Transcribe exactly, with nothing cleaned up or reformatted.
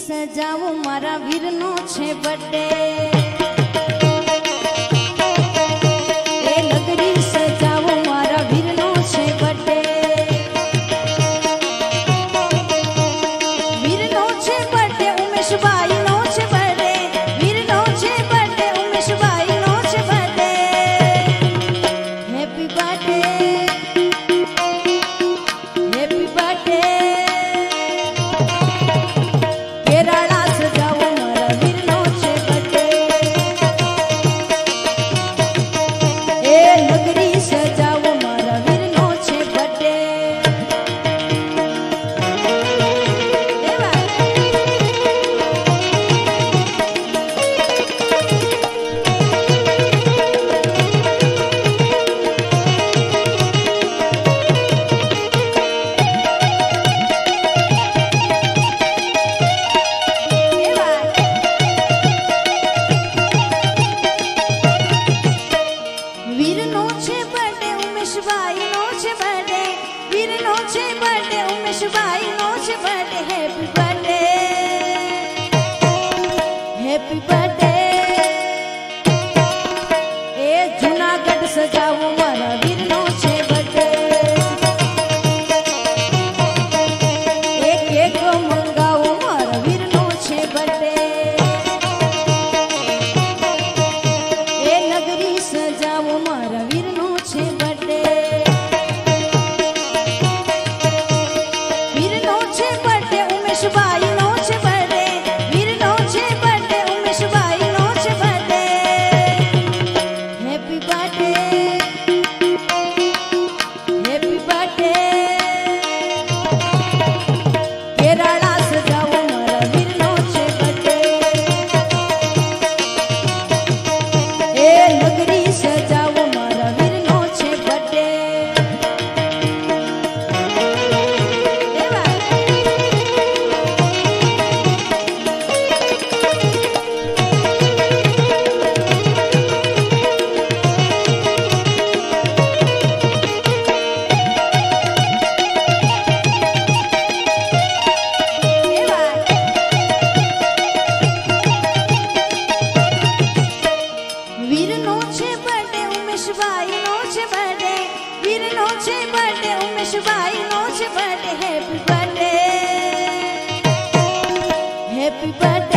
સજાવો મારા વીરનો છે બર્થડે એ નગરી સજાવો મારા વીરનો છે બર્થડે વીરનો છે બર્થડે ઉમેશભાઈ નો છે બર્થડે વીરનો છે બર્થડે ઉમેશભાઈ નો છે birthday happy birthday happy birthday કેરાળા સજાવો મારા વીરનો છે બર્થડે એ નગરી સજાવો મારા વીરનો છે બર્થડે વીરનો છે બર્થડે ઉમેશભાઈ નો છે બર્થડે વીરનો છે બર્થડે ઉમેશભાઈ નો છે birthday happy birthday happy birthday એ જૂનાગઢ સજાવો મારા વીરનો છે બર્થડે એ કેક મંગાવો મારા વીરનો છે બર્થડે એ નગરી સજાવો મારા વીરનો છે બર્થડે વીરનો છે બર્થડે ઉમેશભાઈ નો છે બર્થડે વીરનો છે બર્થડે ઉમેશભાઈ નો છે birthday happy birthday happy birthday કેરાળા સજાવો મારા વીરનો છે બર્થડે એ નગરી સજાવો મારા વીરનો છે બર્થડે વીરનો છે બર્થડે ઉમેશભાઈ નો છે બર્થડે વીરનો છે બર્થડે ઉમેશભાઈ નો છે birthday happy birthday happy birthday